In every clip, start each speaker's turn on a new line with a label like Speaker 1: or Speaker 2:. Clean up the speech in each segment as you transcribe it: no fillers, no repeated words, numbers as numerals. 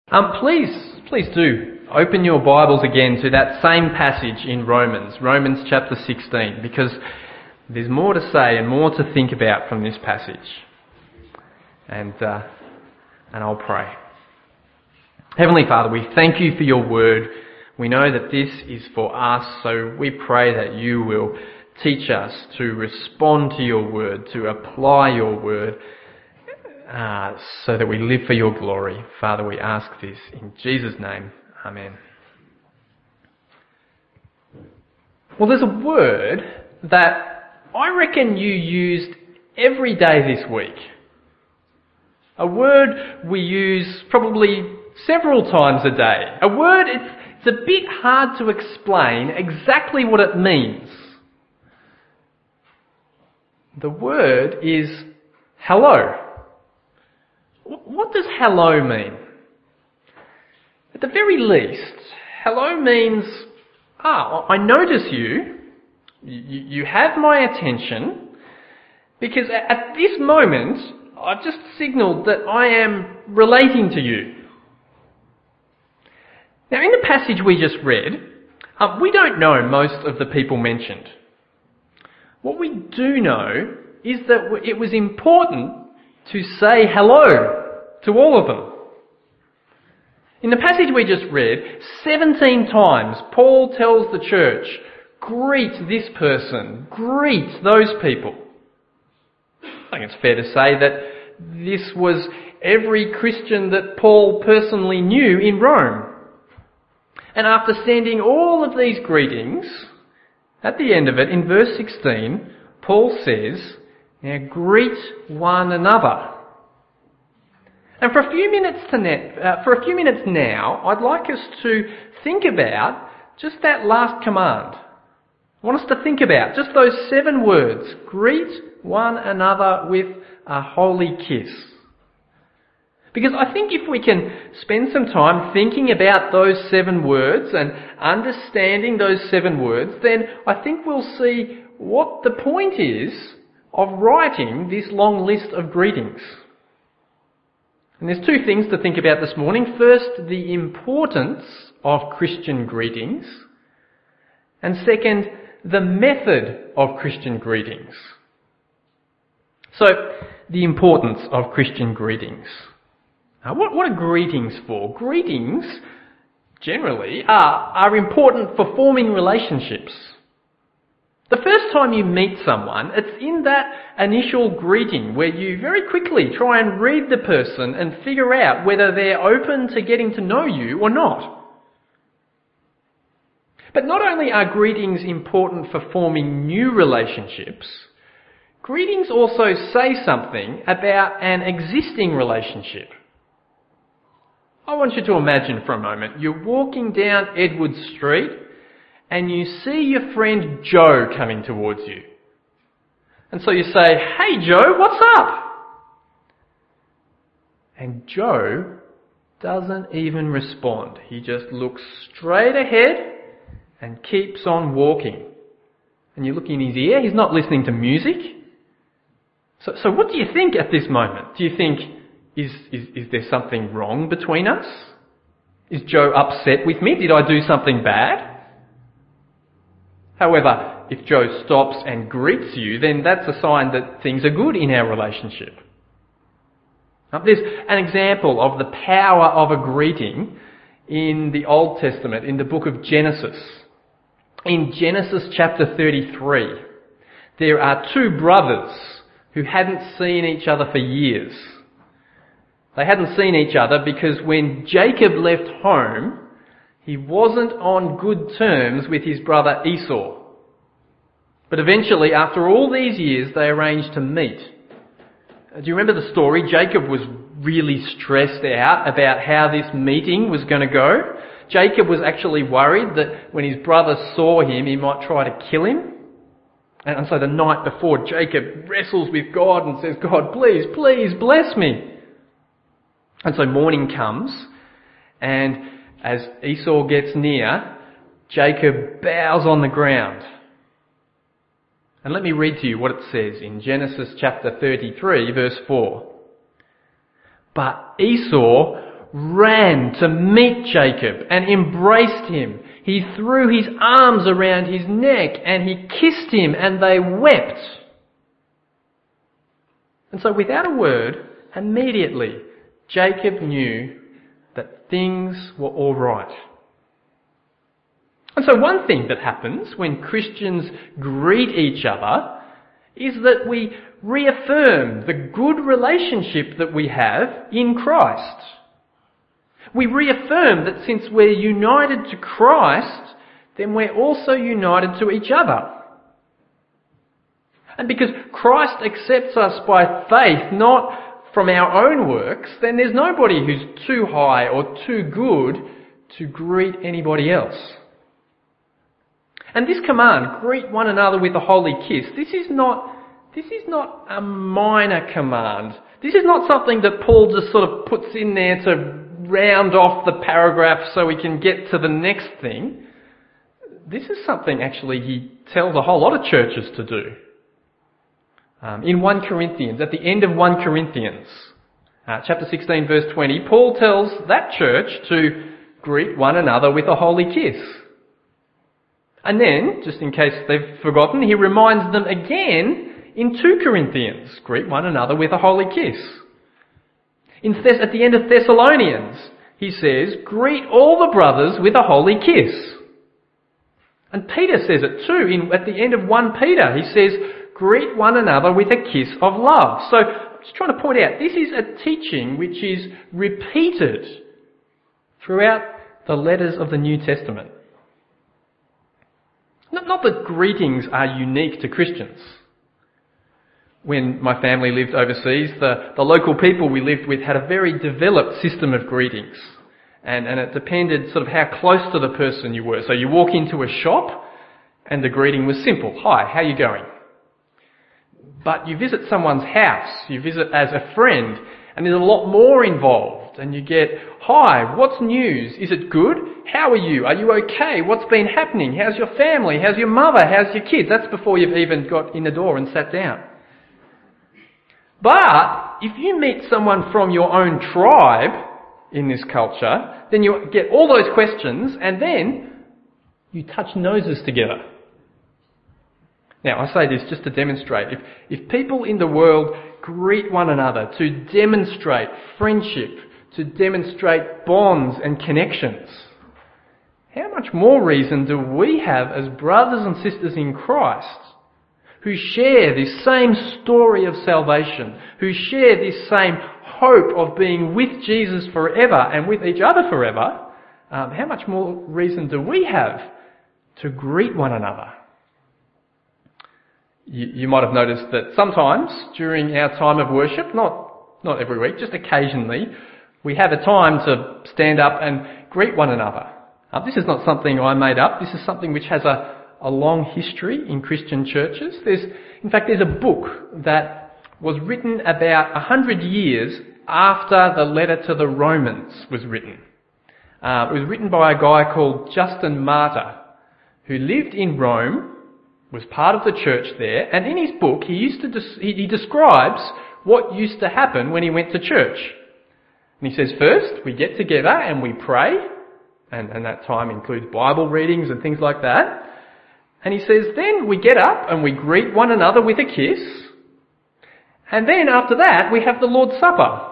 Speaker 1: Please do open your Bibles again to that same passage in Romans chapter 16, because there's more to say and more to think about from this passage. And I'll pray. Heavenly Father, we thank you for your word. We know that this is for us, so we pray that you will teach us to respond to your word, to apply your word, so that we live for your glory. Father, we ask this in Jesus' name. Amen. Well, there's a word that I reckon you used every day this week. A word we use probably several times a day. A word, it's a bit hard to explain exactly what it means. The word is hello. What does hello mean? At the very least, hello means, I notice you. You have my attention, because at this moment, I've just signalled that I am relating to you. Now, in the passage we just read, we don't know most of the people mentioned. What we do know is that it was important to say hello to all of them. In the passage we just read, 17 times Paul tells the church, greet this person, greet those people. I think it's fair to say that this was every Christian that Paul personally knew in Rome. And after sending all of these greetings, at the end of it, in verse 16, Paul says, now greet one another. And for a few minutes now, I'd like us to think about just that last command. I want us to think about just those 7 words. Greet one another with a holy kiss. Because I think if we can spend some time thinking about those 7 words and understanding those 7 words, then I think we'll see what the point is of writing this long list of greetings. And there's 2 things to think about this morning. First, the importance of Christian greetings. And second, the method of Christian greetings. So, the importance of Christian greetings. What are greetings for? Greetings, generally, are important for forming relationships. The first time you meet someone, it's in that initial greeting where you very quickly try and read the person and figure out whether they're open to getting to know you or not. But not only are greetings important for forming new relationships, greetings also say something about an existing relationship. I want you to imagine for a moment, you're walking down Edward Street and you see your friend Joe coming towards you. And so you say, hey Joe, what's up? And Joe doesn't even respond. He just looks straight ahead and keeps on walking. And you look in his ear, he's not listening to music. So what do you think at this moment? Do you think, is there something wrong between us? Is Joe upset with me? Did I do something bad? However, if Joe stops and greets you, then that's a sign that things are good in our relationship. Now, there's an example of the power of a greeting in the Old Testament, in the book of Genesis. In Genesis chapter 33, there are 2 brothers who hadn't seen each other for years. They hadn't seen each other because when Jacob left home, he wasn't on good terms with his brother Esau. But eventually, after all these years, they arranged to meet. Do you remember the story? Jacob was really stressed out about how this meeting was going to go. Jacob was actually worried that when his brother saw him, he might try to kill him. And so the night before, Jacob wrestles with God and says, God, please, please bless me. And so morning comes, and as Esau gets near, Jacob bows on the ground. And let me read to you what it says in Genesis chapter 33, verse 4. But Esau ran to meet Jacob and embraced him. He threw his arms around his neck and he kissed him and they wept. And so without a word, immediately Jacob knew that things were all right. And so one thing that happens when Christians greet each other is that we reaffirm the good relationship that we have in Christ. We reaffirm that since we're united to Christ, then we're also united to each other. And because Christ accepts us by faith, not from our own works, then there's nobody who's too high or too good to greet anybody else. And this command, greet one another with a holy kiss, this is not a minor command. This is not something that Paul just sort of puts in there to round off the paragraph so we can get to the next thing. This is something actually he tells a whole lot of churches to do. In 1 Corinthians, at the end of 1 Corinthians, chapter 16 verse 20, Paul tells that church to greet one another with a holy kiss. And then, just in case they've forgotten, he reminds them again in 2 Corinthians, greet one another with a holy kiss. At the end of Thessalonians, he says, greet all the brothers with a holy kiss. And Peter says it too. At the end of 1 Peter, he says, greet one another with a kiss of love. So, I'm just trying to point out, this is a teaching which is repeated throughout the letters of the New Testament. Not that greetings are unique to Christians. When my family lived overseas, the local people we lived with had a very developed system of greetings. And it depended sort of how close to the person you were. So you walk into a shop and the greeting was simple. Hi, how you going? But you visit someone's house, you visit as a friend, and there's a lot more involved. And you get, hi, what's news? Is it good? How are you? Are you okay? What's been happening? How's your family? How's your mother? How's your kids? That's before you've even got in the door and sat down. But if you meet someone from your own tribe in this culture, then you get all those questions and then you touch noses together. Now, I say this just to demonstrate. If people in the world greet one another to demonstrate friendship, to demonstrate bonds and connections, how much more reason do we have as brothers and sisters in Christ who share this same story of salvation, who share this same hope of being with Jesus forever and with each other forever, how much more reason do we have to greet one another? You might have noticed that sometimes during our time of worship, not every week, just occasionally, we have a time to stand up and greet one another. This is not something I made up. This is something which has a long history in Christian churches. There's a book that was written about 100 years after the letter to the Romans was written. It was written by a guy called Justin Martyr, who lived in Rome, was part of the church there, and in his book he describes what used to happen when he went to church. And he says, first, we get together and we pray, and that time includes Bible readings and things like that. And he says, then we get up and we greet one another with a kiss. And then after that, we have the Lord's Supper.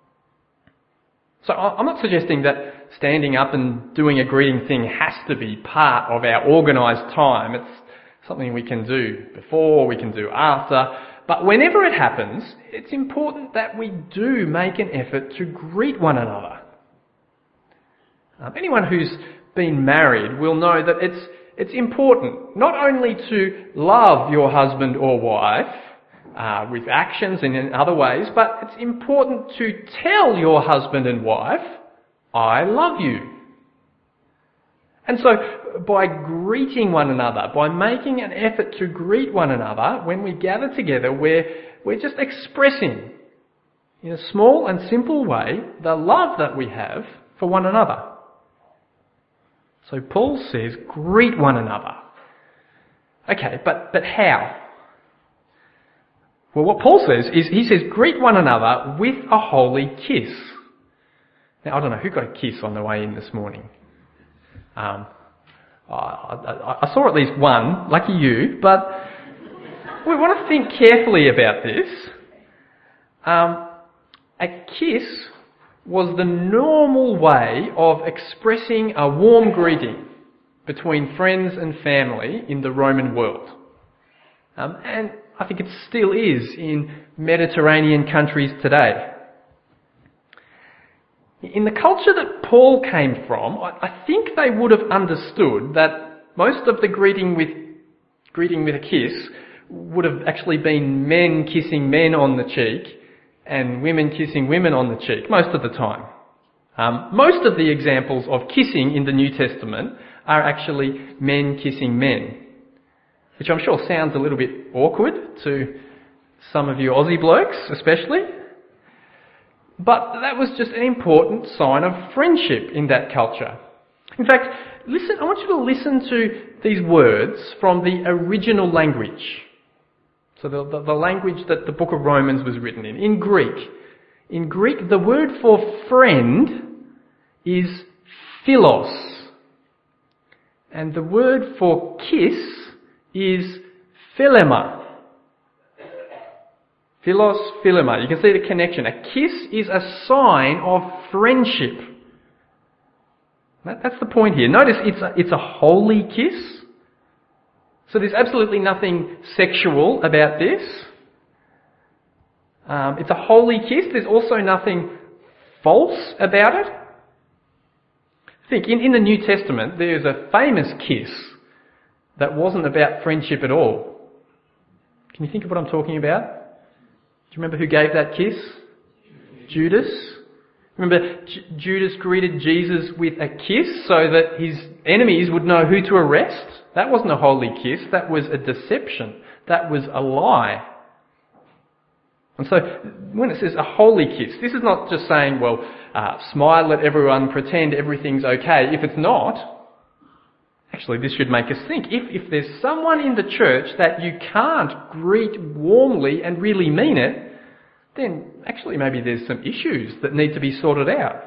Speaker 1: So I'm not suggesting that standing up and doing a greeting thing has to be part of our organised time. It's something we can do before, we can do after. But whenever it happens, it's important that we do make an effort to greet one another. Anyone who's been married will know that it's important not only to love your husband or wife with actions and in other ways, but it's important to tell your husband and wife, I love you. And so by greeting one another, by making an effort to greet one another, when we gather together, we're just expressing in a small and simple way the love that we have for one another. So Paul says, greet one another. Okay, but how? Well, what Paul says is, he says, greet one another with a holy kiss. Now, I don't know, who got a kiss on the way in this morning? I saw at least one, lucky you, but we want to think carefully about this. A kiss was the normal way of expressing a warm greeting between friends and family in the Roman world. And I think it still is in Mediterranean countries today. In the culture that Paul came from, I think they would have understood that most of the greeting with a kiss would have actually been men kissing men on the cheek and women kissing women on the cheek most of the time. Most of the examples of kissing in the New Testament are actually men kissing men, which I'm sure sounds a little bit awkward to some of you Aussie blokes especially. But that was just an important sign of friendship in that culture. In fact, I want you to listen to these words from the original language. So the language that the book of Romans was written in. In Greek, the word for friend is philos. And the word for kiss is philema. Philos, philema. You can see the connection. A kiss is a sign of friendship. That's the point here. Notice it's a holy kiss. So there's absolutely nothing sexual about this. It's a holy kiss. There's also nothing false about it. Think, in the New Testament, there's a famous kiss that wasn't about friendship at all. Can you think of what I'm talking about? Do you remember who gave that kiss? Judas. Remember, Judas greeted Jesus with a kiss so that his enemies would know who to arrest? That wasn't a holy kiss. That was a deception. That was a lie. And so, when it says a holy kiss, this is not just saying, well, smile at everyone, pretend everything's okay. If it's not, actually this should make us think. If there's someone in the church that you can't greet warmly and really mean it, then actually maybe there's some issues that need to be sorted out.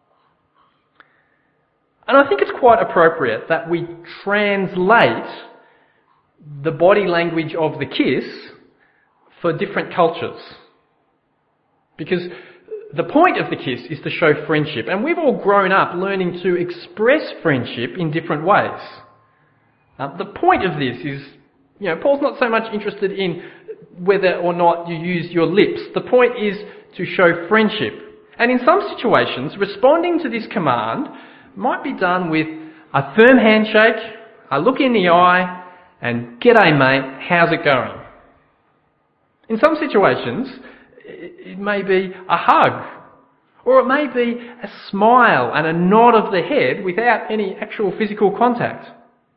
Speaker 1: And I think it's quite appropriate that we translate the body language of the kiss for different cultures. Because the point of the kiss is to show friendship, and we've all grown up learning to express friendship in different ways. The point of this is, Paul's not so much interested in whether or not you use your lips. The point is to show friendship. And in some situations, responding to this command might be done with a firm handshake, a look in the eye, and "G'day mate, how's it going?" In some situations, it may be a hug, or it may be a smile and a nod of the head without any actual physical contact.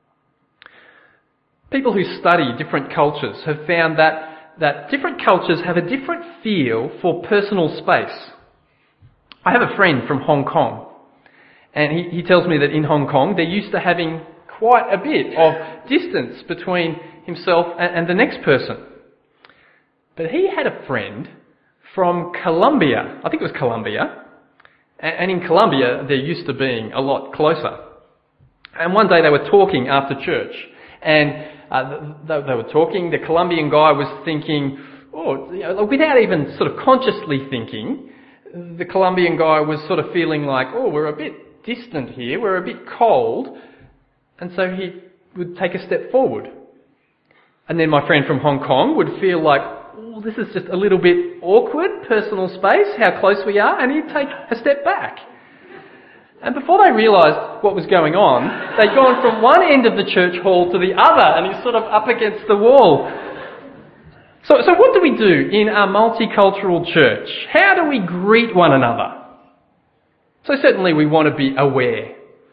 Speaker 1: People who study different cultures have found that different cultures have a different feel for personal space. I have a friend from Hong Kong, and he tells me that in Hong Kong they're used to having quite a bit of distance between himself and the next person. But he had a friend from Colombia, I think it was Colombia, and in Colombia they're used to being a lot closer. And one day they were talking after church, and they were talking, the Colombian guy was thinking, without even sort of consciously thinking, the Colombian guy was sort of feeling like, we're a bit distant here, we're a bit cold, and so he would take a step forward. And then my friend from Hong Kong would feel like, this is just a little bit awkward, personal space, how close we are, and he'd take a step back. And before they realised what was going on, they'd gone from one end of the church hall to the other, and he's sort of up against the wall. So what do we do in our multicultural church? How do we greet one another? So certainly we want to be aware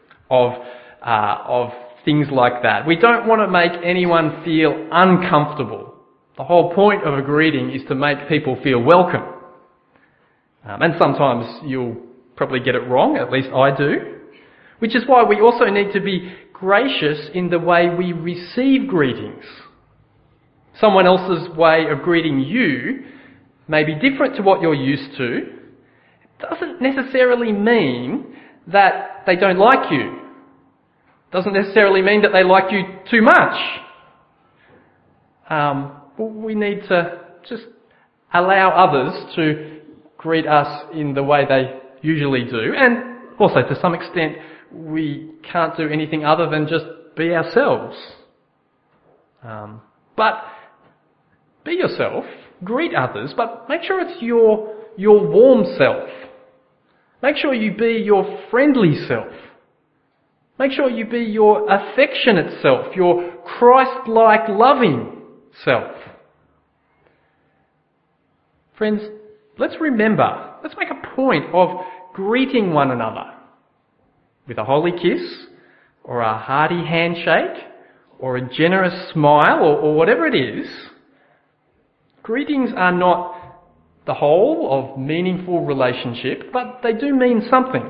Speaker 1: of things like that. We don't want to make anyone feel uncomfortable. The whole point of a greeting is to make people feel welcome. And sometimes you'll probably get it wrong, at least I do. Which is why we also need to be gracious in the way we receive greetings. Someone else's way of greeting you may be different to what you're used to. It doesn't necessarily mean that they don't like you. Doesn't necessarily mean that they like you too much. We need to just allow others to greet us in the way they usually do. And also, to some extent, we can't do anything other than just be ourselves. But be yourself, greet others, but make sure it's your warm self. Make sure you be your friendly self. Make sure you be your affectionate self, your Christ-like loving self. Friends, let's make a point of greeting one another with a holy kiss, or a hearty handshake, or a generous smile, or whatever it is. Greetings are not the whole of meaningful relationship, but they do mean something.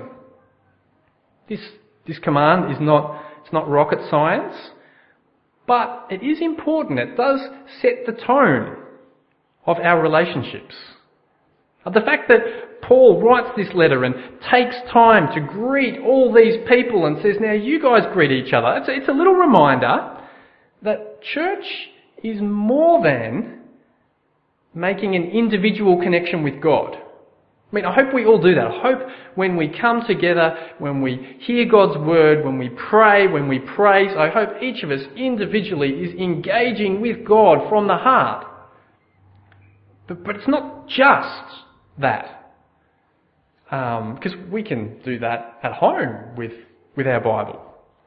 Speaker 1: This command it's not rocket science, but it is important. It does set the tone of our relationships. The fact that Paul writes this letter and takes time to greet all these people and says, now you guys greet each other, it's a little reminder that church is more than making an individual connection with God. I mean, I hope we all do that. I hope when we come together, when we hear God's word, when we pray, when we praise, I hope each of us individually is engaging with God from the heart. But it's not just that. Because we can do that at home with our Bible.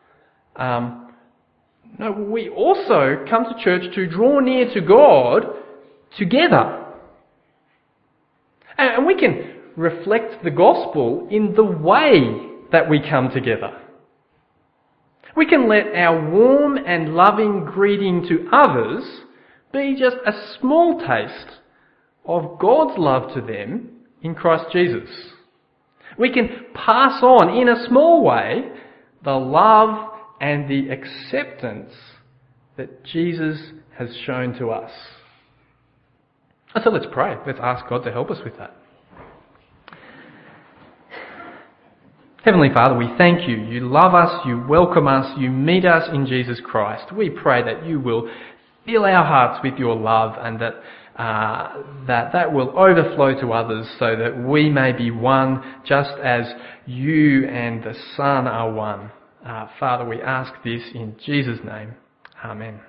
Speaker 1: No, we also come to church to draw near to God together. And we can reflect the gospel in the way that we come together. We can let our warm and loving greeting to others be just a small taste of God's love to them in Christ Jesus. We can pass on in a small way the love and the acceptance that Jesus has shown to us. So let's pray. Let's ask God to help us with that. Heavenly Father, we thank you. You love us, you welcome us, you meet us in Jesus Christ. We pray that you will fill our hearts with your love and that will overflow to others so that we may be one just as you and the Son are one. Father, we ask this in Jesus' name. Amen.